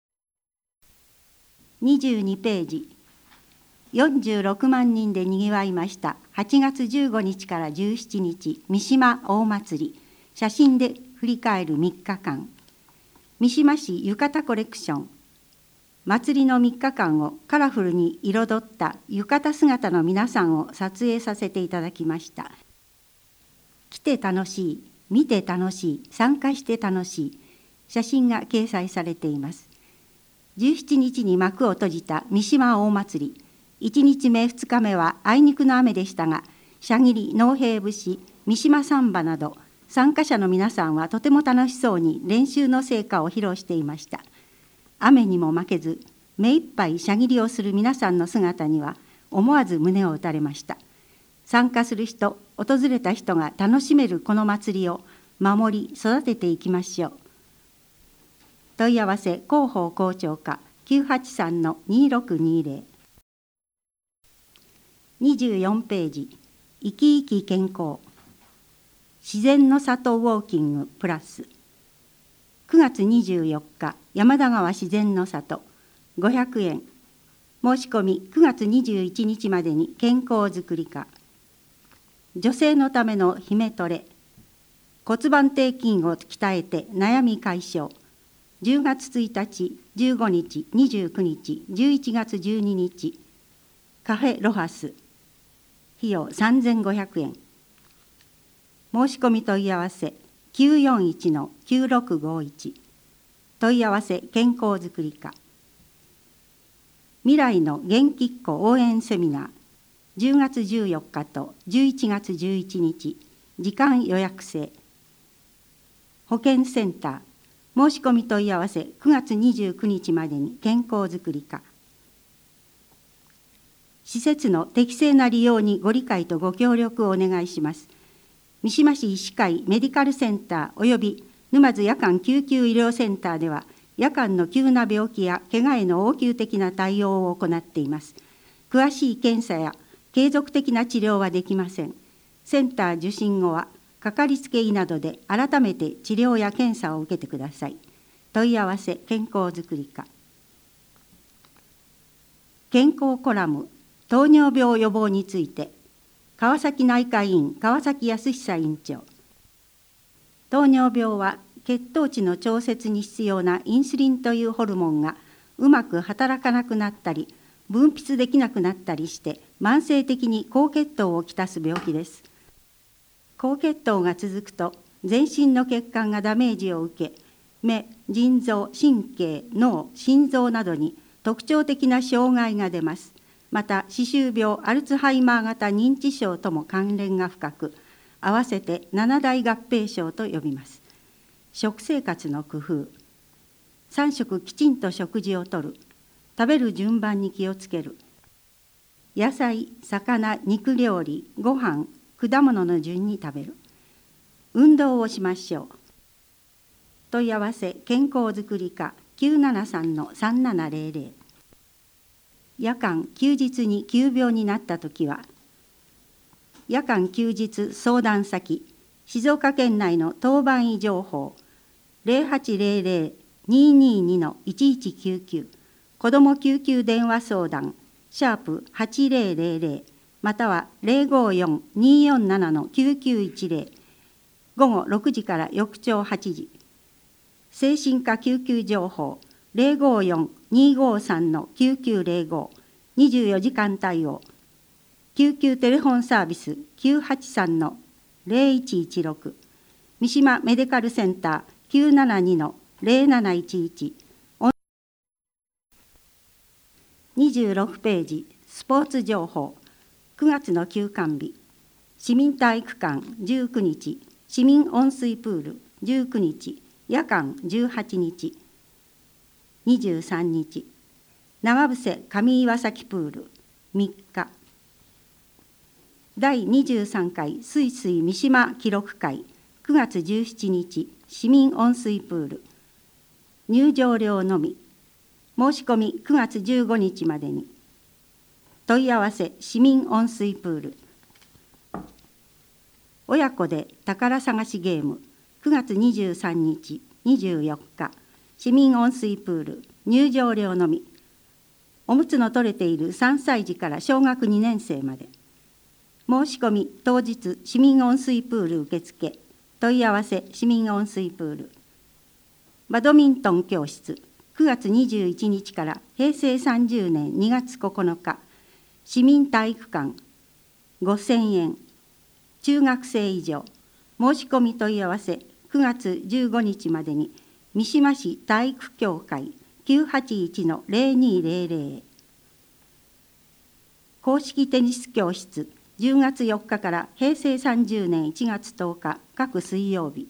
にじゅうにページ。よんじゅうろくまんにんでにぎわいましたはちがつじゅうごにちからじゅうしちにち三島大祭り、写真で振り返るみっかかん。三島市浴衣コレクション。祭りのみっかかんをカラフルに彩った浴衣姿の皆さんを撮影させていただきました。来て楽しい、見て楽しい、参加して楽しい、写真が掲載されています。じゅうしちにちに幕を閉じた三島大祭り。いちにちめふつかめはあいにくの雨でしたが、シャギリ、農兵節、三島サンバなど参加者の皆さんはとても楽しそうに練習の成果を披露していました。雨にも負けず目いっぱいシャギリをする皆さんの姿には思わず胸を打たれました。 参加する人、訪れた人が楽しめるこの祭りを守り育てていきましょう。問い合わせ広報校長課 きゅうはちさんのにろくにぜろ。にじゅうよんページ、生き生き健康自然の里ウォーキングプラス。くがつにじゅうよっか、山田川自然の里ごひゃくえん。申し込みくがつにじゅういちにちまでに健康づくり課。女性のための姫トレ、骨盤底筋を鍛えて悩み解消。じゅうがつついたち、じゅうごにち、にじゅうくにち、じゅういちがつじゅうににち、カフェロハス、費用さんぜんごひゃくえん。申し込み問い合わせきゅうよんいちのきゅうろくごいち。問い合わせ健康づくり課。未来の元気っ子応援セミナーじゅうがつじゅうよっかとじゅういちがつじゅういちにち、時間予約制。保健センター申し込み問い合わせくがつにじゅうくにちまでに健康づくり課。施設の適正な利用にご理解とご協力をお願いします。三島市医師会メディカルセンターおよび沼津夜間救急医療センターでは、夜間の急な病気や怪我への応急的な対応を行っています。詳しい検査や継続的な治療はできません。センター受診後は、かかりつけ医などで改めて治療や検査を受けてください。問い合わせ健康づくり課。健康コラム糖尿病予防について、川崎内科医院川崎康久院長。糖尿病は血糖値の調節に必要なインスリンというホルモンがうまく働かなくなったり、分泌できなくなったりして、慢性的に高血糖をきたす病気です。高血糖が続くと、全身の血管がダメージを受け、目、腎臓、神経、脳、心臓などに特徴的な障害が出ます。また、歯周病、アルツハイマー型認知症とも関連が深く、合わせて七大合併症と呼びます。食生活の工夫。さん食きちんと食事をとる。食べる順番に気をつける。野菜、魚、肉料理、ご飯、果物の順に食べる。運動をしましょう。問い合わせ健康づくり課 きゅうななさんのさんななぜろぜろ。夜間休日に急病になったときは、夜間休日相談先、静岡県内の当番医情報ゼロはちゼロゼロ にーにーにのいちいちきゅうきゅう、子ども救急電話相談シャープはちゼロゼロゼロ、またはゼロごよん にーよんななのきゅうきゅういちゼロ、午後ろくじから翌朝はちじ。精神科救急情報ゼロごよん にーごさんのきゅうきゅうゼロご、にじゅうよじかん対応。救急テレフォンサービスきゅうはちさんのゼロいちいちろく、三島メディカルセンターきゅうななにのゼロなないちいち。にじゅうろくページ、スポーツ情報。くがつの休館日、市民体育館じゅうくにち、市民温水プールじゅうくにち、夜間じゅうはちにち、にじゅうさんにち、生伏せ上岩崎プールみっか、だいにじゅうさんかいすいすい三島記録会くがつじゅうしちにち、市民温水プール、入場料のみ、申し込みくがつじゅうごにちまでに。問い合わせ市民温水プール。親子で宝探しゲームくがつにじゅうさんにち、にじゅうよっか、市民温水プール、入場料のみ。おむつの取れているさんさいじから小学にねんせいまで。申し込み当日、市民温水プール受付。問い合わせ市民温水プール。バドミントン教室くがつにじゅういちにちからへいせいさんじゅうねんにがつここのか、市民体育館ごせんえん、中学生以上。申し込み問い合わせくがつじゅうごにちまでに三島市体育協会きゅうはちいちのゼロにゼロゼロへ。公式テニス教室じゅうがつよっかからへいせいさんじゅうねんいちがつとおか各水曜日。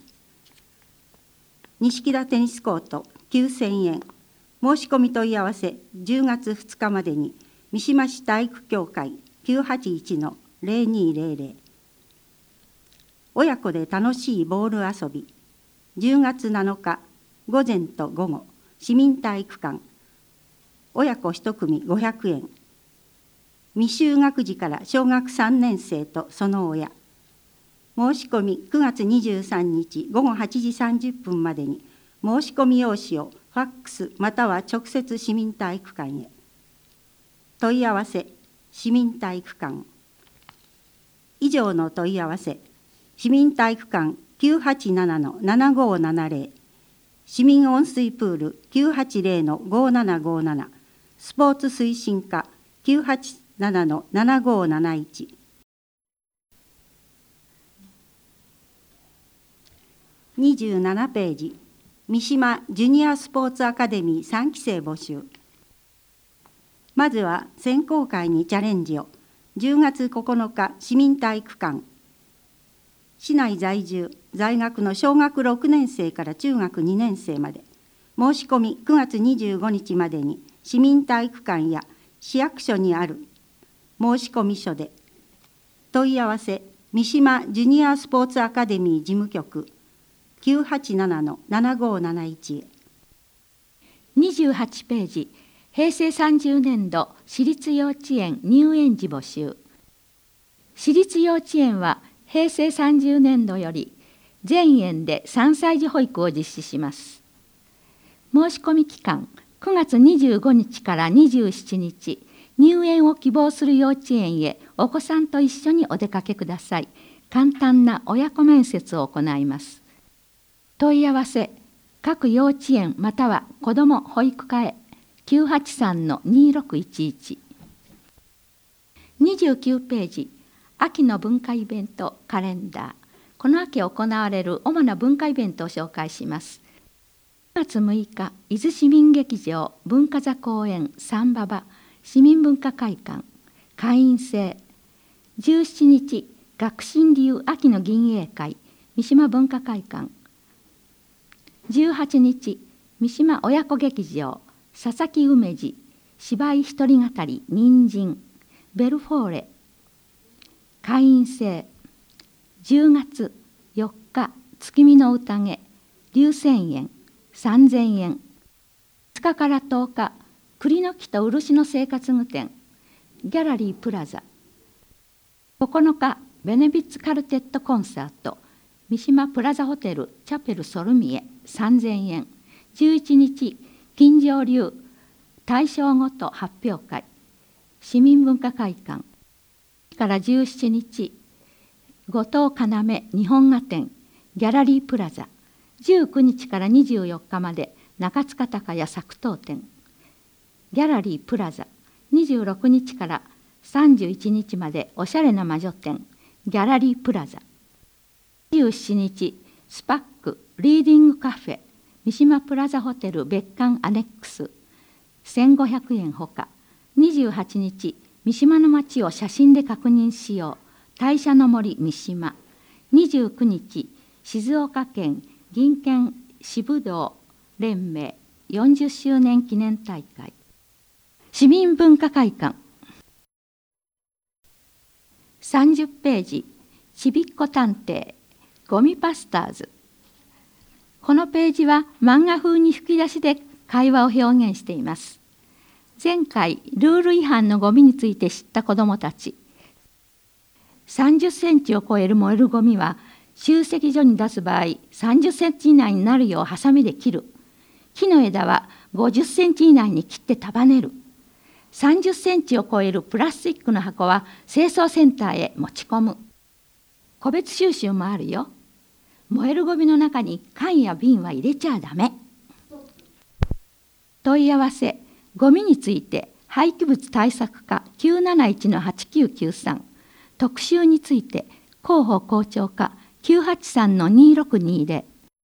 錦田テニスコートきゅうせんえん。申し込み問い合わせじゅうがつふつかまでに三島市体育協会きゅうはちいちのゼロにゼロゼロ。親子で楽しいボール遊び、じゅうがつなのか午前と午後、市民体育館、親子一組ごひゃくえん。未就学児から小学さんねんせいとその親。申し込みくがつにじゅうさんにちごごはちじさんじゅっぷんまでに申し込み用紙をファックスまたは直接市民体育館へ。問い合わせ市民体育館。以上の問い合わせ市民体育館 きゅうはちななのななごななゼロ、市民温水プール きゅうはちゼロのごななごなな、スポーツ推進課 きゅうはちななのななごなないち。にじゅうななページ、三島ジュニアスポーツアカデミーさんきせい募集。まずは選考会にチャレンジを。じゅうがつここのか市民体育館。市内在住、在学の小学ろくねんせいから中学にねんせいまで。申し込みくがつにじゅうごにちまでに市民体育館や市役所にある申し込み書で。問い合わせ三島ジュニアスポーツアカデミー事務局 きゅうはちななのななごなないち へ。 にじゅうはちページ、へいせいさんじゅうねんど私立幼稚園入園児募集。私立幼稚園はへいせいさんじゅうねんどより全園でさんさい児保育を実施します。申し込み期間くがつにじゅうごにちからにじゅうしちにち、入園を希望する幼稚園へお子さんと一緒にお出かけください。簡単な親子面接を行います。問い合わせ各幼稚園または子ども保育課へ きゅうはちさんのにろくいちいち。にじゅうきゅうページ、秋の文化イベントカレンダー。この秋行われる主な文化イベントを紹介します。くがつむいか、伊豆市民劇場文化座公演サンババ市民文化会館会員制。じゅうしちにち、学神流秋の銀英会三島文化会館。じゅうはちにち、三島親子劇場佐々木梅治芝居一人語り人参ベルフォーレ会員制。じゅうがつよっか、月見の宴龍泉園さんぜんえん。つかからとおか、栗の木と漆の生活具店ギャラリープラザ。ここのか、ベネビッツカルテットコンサート三島プラザホテルチャペルソルミエさんぜんえん。じゅういちにち、金城流大正ごと発表会市民文化会館からじゅうしちにち、後藤要日本画展ギャラリープラザ。じゅうくにちからにじゅうよっかまで中塚高屋作陶展ギャラリープラザ。にじゅうろくにちからさんじゅういちにちまでおしゃれな魔女展ギャラリープラザ。じゅうしちにち、スパックリーディングカフェ三島プラザホテル別館アネックスせんごひゃくえんほか。にじゅうはちにち、三島の街を写真で確認しよう大社の森三島。にじゅうくにち、静岡県銀券支部道連盟よんじゅっしゅうねん記念大会市民文化会館。さんじゅっページ、ちびっこ探偵ゴミパスターズ。このページは漫画風に吹き出しで会話を表現しています。前回ルール違反のゴミについて知った子どもたち。さんじゅっセンチを超える燃えるゴミは集積所に出す場合さんじゅっセンチ以内になるようハサミで切る。木の枝はごじゅっセンチ以内に切って束ねる。さんじゅっセンチを超えるプラスチックの箱は清掃センターへ持ち込む。個別収集もあるよ。燃えるゴミの中に缶や瓶は入れちゃダメ。問い合わせゴミについて廃棄物対策課 きゅうなないちのはちきゅうきゅうさん。特集について広報校長課 きゅうはちさんのにろくにゼロ。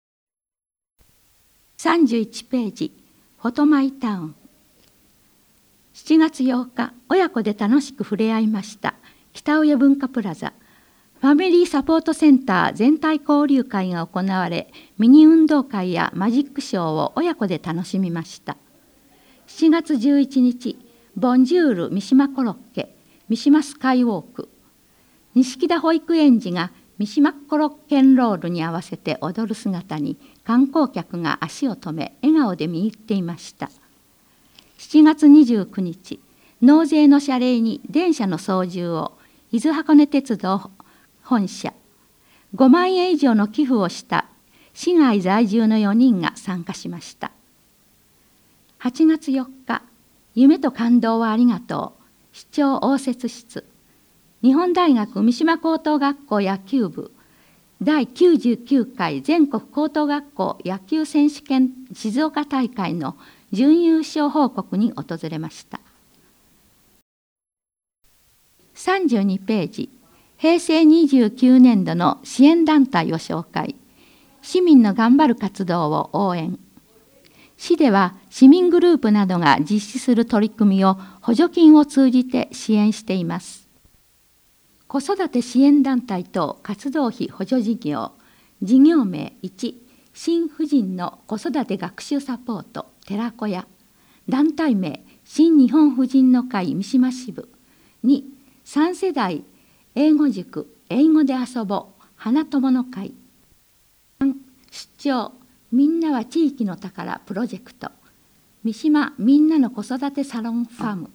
さんじゅういちページ、フォトマイタウン。しちがつようか、親子で楽しく触れ合いました。北上文化プラザ。ファミリーサポートセンター全体交流会が行われ、ミニ運動会やマジックショーを親子で楽しみました。しちがつじゅういちにち、ボンジュール三島コロッケ、三島スカイウォーク。 錦田保育園児が三島コロッケンロールに合わせて踊る姿に観光客が足を止め笑顔で見入っていました。しちがつにじゅうくにち、納税の謝礼に電車の操縦を伊豆箱根鉄道本社、ごまんえん以上の寄付をした市外在住のよにんが参加しました。はちがつよっか、夢と感動をありがとう、市長応接室、日本大学三島高等学校野球部だいきゅうじゅうきゅうかい全国高等学校野球選手権静岡大会の準優勝報告に訪れました。さんじゅうにページ、へいせいにじゅうきゅうねんどの支援団体を紹介。市民の頑張る活動を応援。市では市民グループなどが実施する取り組みを補助金を通じて支援しています。子育て支援団体等活動費補助事業。事業名いち、新婦人の子育て学習サポート寺子屋。団体名新日本婦人の会三島支部。に、さん世代英語塾英語で遊ぼう花友の会。さん、出張みんなは地域の宝プロジェクト三島みんなの子育てサロンファーム。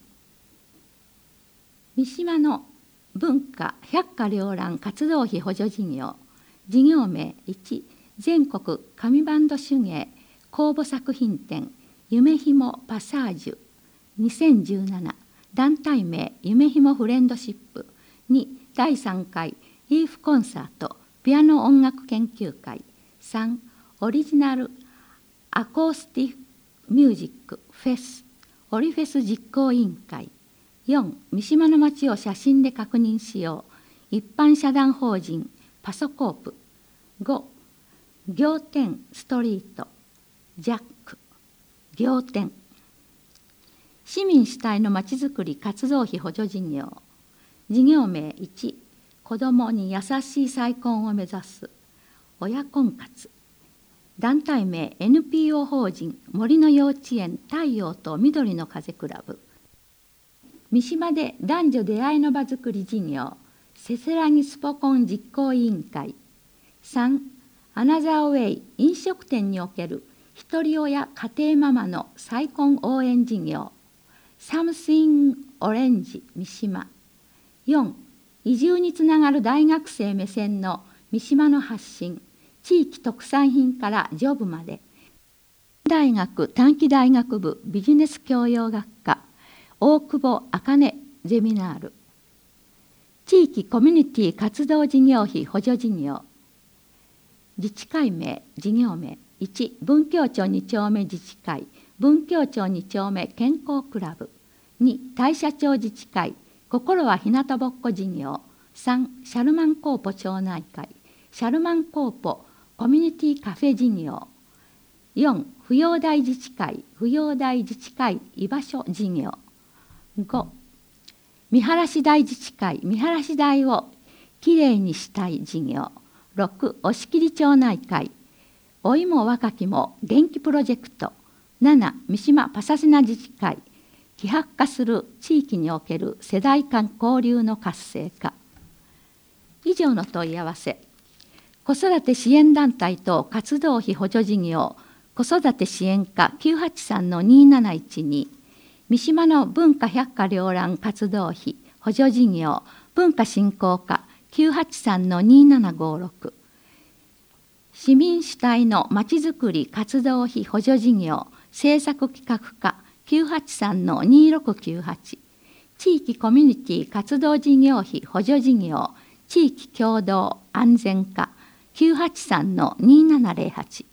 三島の文化百花繚乱活動費補助事業。事業名いち、全国紙バンド手芸公募作品展夢ひもパサージュにせんじゅうなな。団体名夢ひもフレンドシップ。に、だいさんかいイーフコンサートピアノ音楽研究会。さん、オリジナルアコースティックミュージックフェスオリフェス実行委員会。よん、三島の街を写真で確認しよう一般社団法人パソコープ。ご、仰天ストリートジャック仰天。市民主体のまちづくり活動費補助事業。事業名いち、子どもに優しい再婚を目指す親婚活。団体名 エヌピーオー 法人森の幼稚園太陽と緑の風クラブ。三島で男女出会いの場づくり事業せせらぎスポコン実行委員会。さん、アナザーウェイ飲食店におけるひとり親家庭ママの再婚応援事業サムシンオレンジ三島。よん、移住につながる大学生目線の三島の発信地域特産品からジョブまで。大学短期大学部ビジネス教養学科大久保茜ゼミナール。地域コミュニティ活動事業費補助事業。自治会名事業名いち、文京町に丁目自治会文京町に丁目健康クラブ。に、大社町自治会心はひなたぼっこ事業。さん、シャルマンコーポ町内会シャルマンコーポコミュニティカフェ事業。よん、扶養大自治会扶養大自治会居場所事業。ご、見晴らし大自治会見晴らし台をきれいにしたい事業。ろく、押切町内会老いも若きも元気プロジェクト。なな、三島パサセナ自治会希薄化する地域における世代間交流の活性化。以上の問い合わせ。子育て支援団体等活動費補助事業子育て支援課 きゅうはちさんのにーなないちに 三島の文化百花繚乱活動費補助事業文化振興課 きゅうはちさんのにーななごろく 市民主体のまちづくり活動費補助事業政策企画課 きゅうはちさんのにーろくきゅうはち 地域コミュニティ活動事業費補助事業地域共同安全課きゅうはちさんのにーななぜろはち。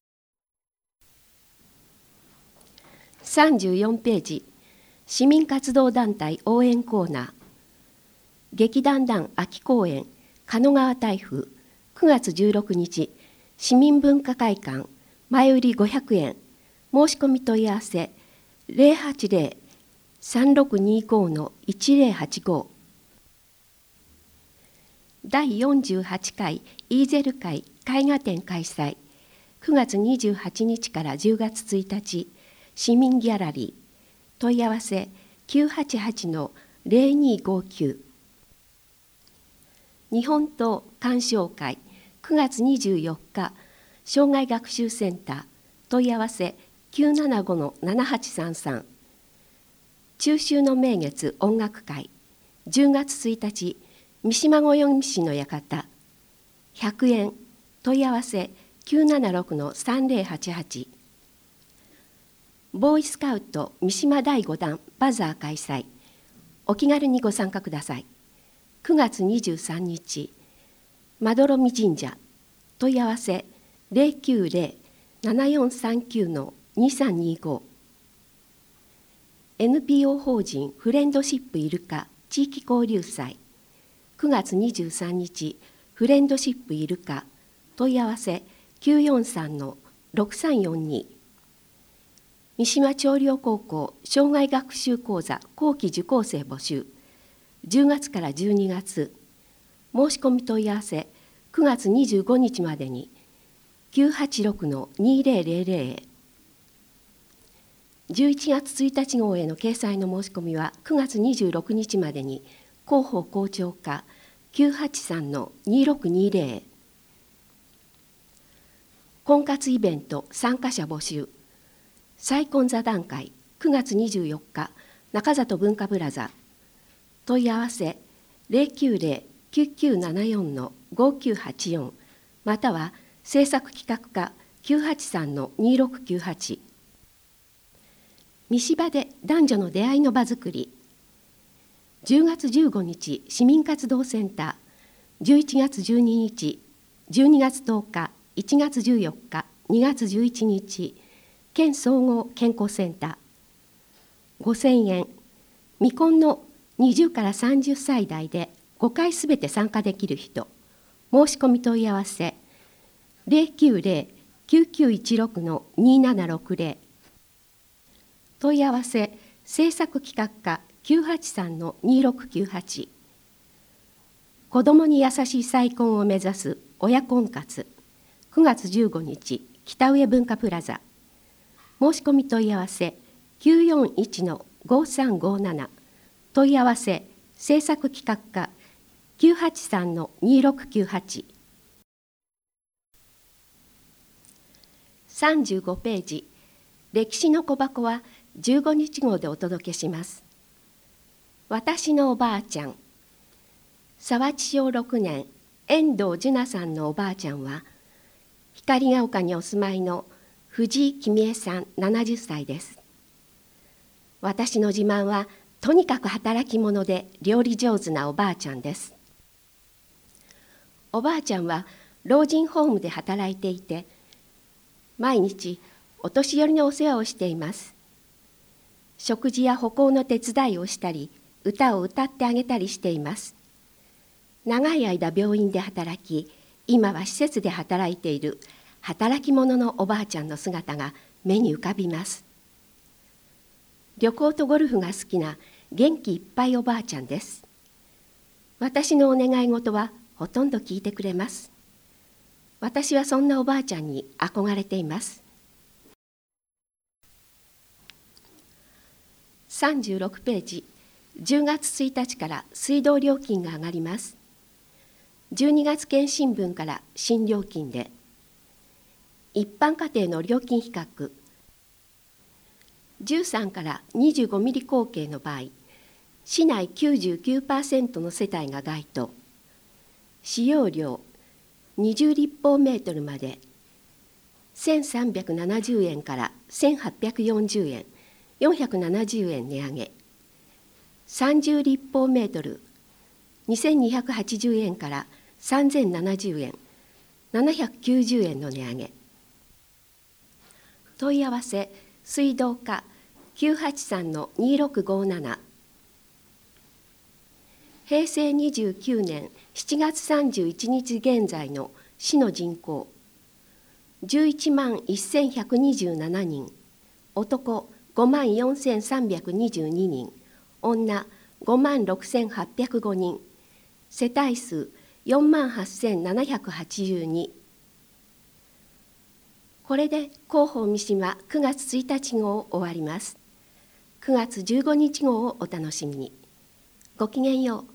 さんじゅうよんページ市民活動団体応援コーナー。劇団団秋公演狩野川台風くがつじゅうろくにち市民文化会館前売りごひゃくえん申し込み問い合わせ ゼロはちゼロ さんろくにご のいちゼロはちご。だいよんじゅうはちかいイーゼル会絵画展開催くがつにじゅうはちにちからじゅうがつついたち市民ギャラリー問い合わせ きゅうはちはちのゼロにごきゅう。 日本刀鑑賞会くがつにじゅうよっか障害学習センター問い合わせ きゅうななごのななはちさんさん。中秋の名月音楽会じゅうがつついたち三島五代市の館ひゃくえん問い合わせ きゅうななろくのさんぜろはちはち。ボーイスカウト三島だいごだんバザー開催。お気軽にご参加ください。くがつにじゅうさんにちまどろみ神社問い合わせ ゼロきゅうゼロ ななよんさんきゅうのにさんにご。エヌピーオー 法人フレンドシップイルカ地域交流祭くがつにじゅうさんにちフレンドシップイルカ問い合わせ きゅうよんさんのろくさんよんに。三島長陵高校障害学習講座後期受講生募集じゅうがつからじゅうにがつ。申し込み問い合わせくがつにじゅうごにちまでに きゅうはちろくのにぜろぜろぜろ へ。じゅういちがつついたち号への掲載の申し込みはくがつにじゅうろくにちまでに広報校長課 きゅうはちさんのにろくにぜろ へ。婚活イベント参加者募集再婚座談会くがつにじゅうよっか中里文化プラザ問い合わせ ゼロきゅうゼロ きゅうきゅうななよんのごきゅうはちよん または制作企画課 きゅうはちさんのにろくきゅうはち。三島で男女の出会いの場づくりじゅうがつじゅうごにち市民活動センターじゅういちがつじゅうににちじゅうにがつとおかいちがつじゅうよっかにがつじゅういちにち県総合健康センターごせんえん。未婚のにじゅうからさんじゅっさい代でごかいすべて参加できる人。申し込み問い合わせ ゼロきゅうゼロ きゅうきゅういちろくのにななろくゼロ。問い合わせ制作企画課 きゅうはちさんのにろくきゅうはち。子どもに優しい再婚を目指す親婚活くがつじゅうごにち北上文化プラザ。申し込み問い合わせ きゅうよんいちのごさんごなな。問い合わせ制作企画課 きゅうはちさんのにろくきゅうはち。さんじゅうごページ歴史の小箱はじゅうごにち号でお届けします。私のおばあちゃん沢地小ろくねん遠藤樹奈さんのおばあちゃんは光が丘にお住まいの藤井君江さんななじゅっさいです。私の自慢はとにかく働き者で料理上手なおばあちゃんです。おばあちゃんは老人ホームで働いていて毎日お年寄りのお世話をしています。食事や歩行の手伝いをしたり歌を歌ってあげたりしています。長い間病院で働き今は施設で働いている働き者のおばあちゃんの姿が目に浮かびます。旅行とゴルフが好きな元気いっぱいおばあちゃんです。私のお願い事はほとんど聞いてくれます。私はそんなおばあちゃんに憧れています。さんじゅうろくページじゅうがつついたちから水道料金が上がります。じゅうにがつ検針分から新料金で一般家庭の料金比較じゅうさんからにじゅうごミリ口径の場合市内 きゅうじゅうきゅうパーセント の世帯が該当使用量にじゅうりっぽうメートルまでせんさんびゃくななじゅうえんからせんはっぴゃくよんじゅうえんよんひゃくななじゅうえん値上げさんじゅうりっぽうメートルにせんにひゃくはちじゅうえんからさんぜんななじゅうえんななひゃくきゅうじゅうえんの値上げ。問い合わせ水道課 きゅうはちさんのにろくごなな。へいせいにじゅうきゅうねんしちがつさんじゅういちにち現在の市の人口じゅういちまんせんひゃくにじゅうななにん、男ごまんよんせんさんびゃくにじゅうににん、女ごまんろくせんはっぴゃくごにん、世帯数よんまんはっせんななひゃくはちじゅうに。これで広報三島くがつついたち号を終わります。くがつじゅうごにち号をお楽しみに。ごきげんよう。